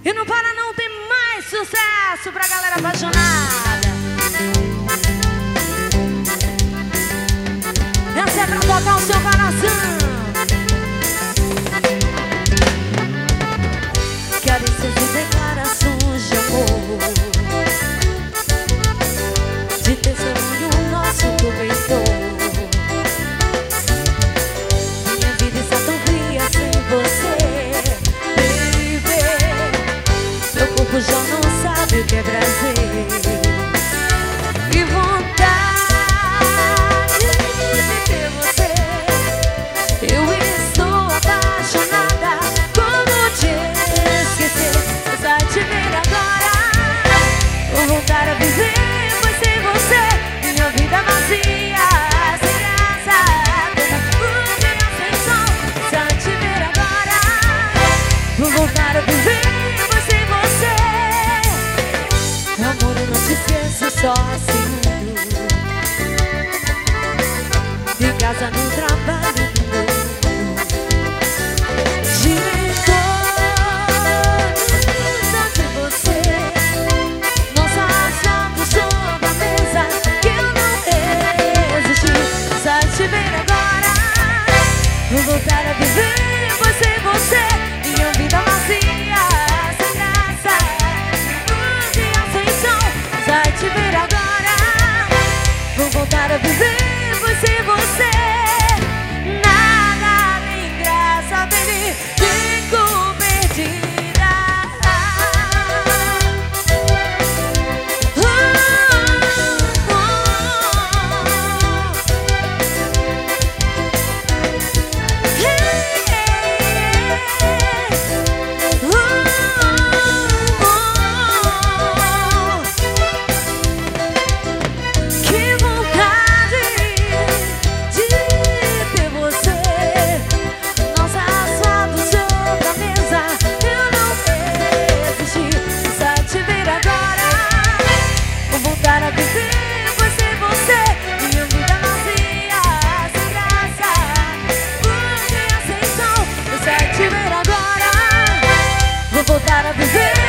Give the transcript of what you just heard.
E não para não, tem mais sucesso pra galera apaixonada. Essa é pra tocar o seu coração. Carícias e declarações de amor, de testemunho nosso cobertor. Minha vida está tão fria sem você, baby. Meu corpo já não sabe o que é prazer. Que vontade de ter você. Eu estou apaixonada. Como te esquecer? Só te ver agora. Vou voltar a viver, pois sem você minha vida vazia, sem graça, minha afeição. Só te ver agora. Vou voltar a viver, pois sem você. Amor, eu não te esqueço, só segundo. De casa no trabalho, vou voltar a viver, pois sem você minha vida vazia, sem graça, minha afeição. Só te ver agora. Vou voltar a viver, pois sem você nada tem graça, baby. Fico perdida. Voltar a viver.